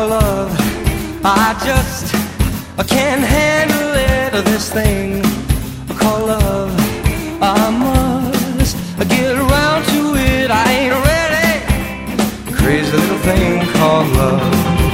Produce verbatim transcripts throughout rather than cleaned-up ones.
call love. I just I can't handle it, this thing called love. I must get around to it, I ain't ready. Crazy little thing called love.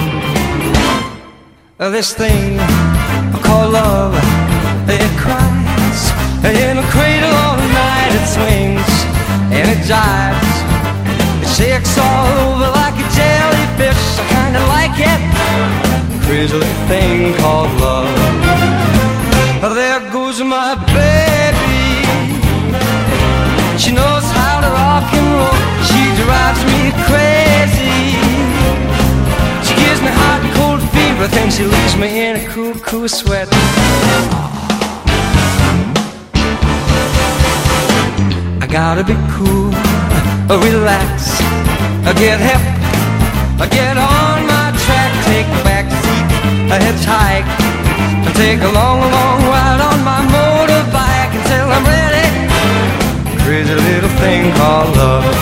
This thing called love, it cries in a cradle all night. It swings and it jives, it shakes all over like a jellyfish. I kinda like it. Crazy little thing called love. There goes my baby. She knows how to rock and roll. She drives me crazy. She gives me hot and cold fever, then she leaves me in a cool, cool sweat. I gotta be cool, relax, get hip, get on my track, take a back seat, a hitchhike, take a long, long ride on my motorbike until I'm ready. Crazy little thing called love.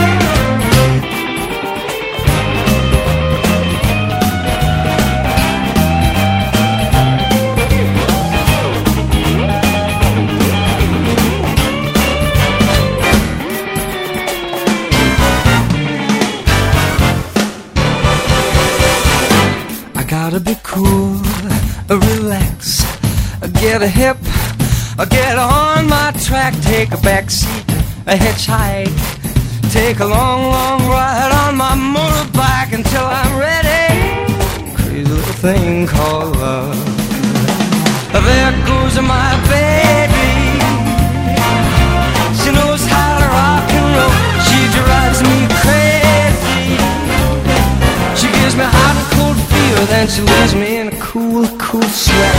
Gotta be cool, relax, get a hip, get on my track, take a back seat, a hitchhike, take a long, long ride on my motorbike until I'm ready. Crazy little thing called love. There goes my baby. She knows how to rock and roll. She drives me crazy. She gives me hot and cold fever, then she leaves me in a cool, cool sweat.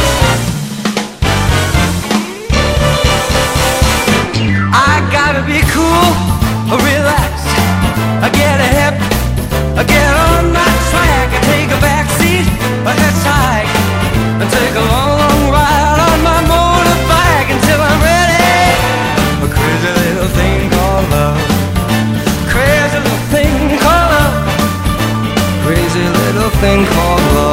I gotta be cool, relax, I get a hip, I get on my track, I take a back seat, a hitchhike, I take a long, long ride on my motorbike until I'm ready. A crazy little thing called love. Crazy little thing called love. Crazy little thing called love.